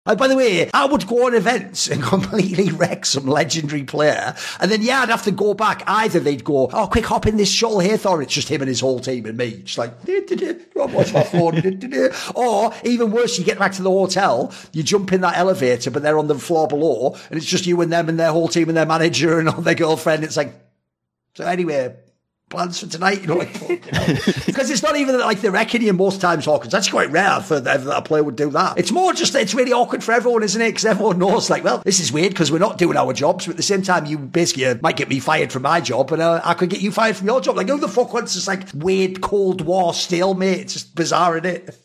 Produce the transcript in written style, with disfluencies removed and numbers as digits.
And by the way, I would go on events and completely wreck some legendary player. And then, I'd have to go back. Either they'd go, oh, quick, hop in this shuttle here, Thor. It's just him and his whole team and me. Just like, watch my phone. Or even worse, you get back to the hotel, you jump in that elevator, but they're on the floor below, and it's just you and them and their whole team and their manager and all their girlfriend. It's like, so anyway, plans for tonight, because it's not even like they're wrecking you most times, Hawkins. That's quite rare for that a player would do that. It's more just that it's really awkward for everyone, isn't it? Because everyone knows, like, well, this is weird because we're not doing our jobs, but at the same time, you basically might get me fired from my job, and I could get you fired from your job. Like, who the fuck wants this like weird Cold War stalemate? It's just bizarre, isn't it?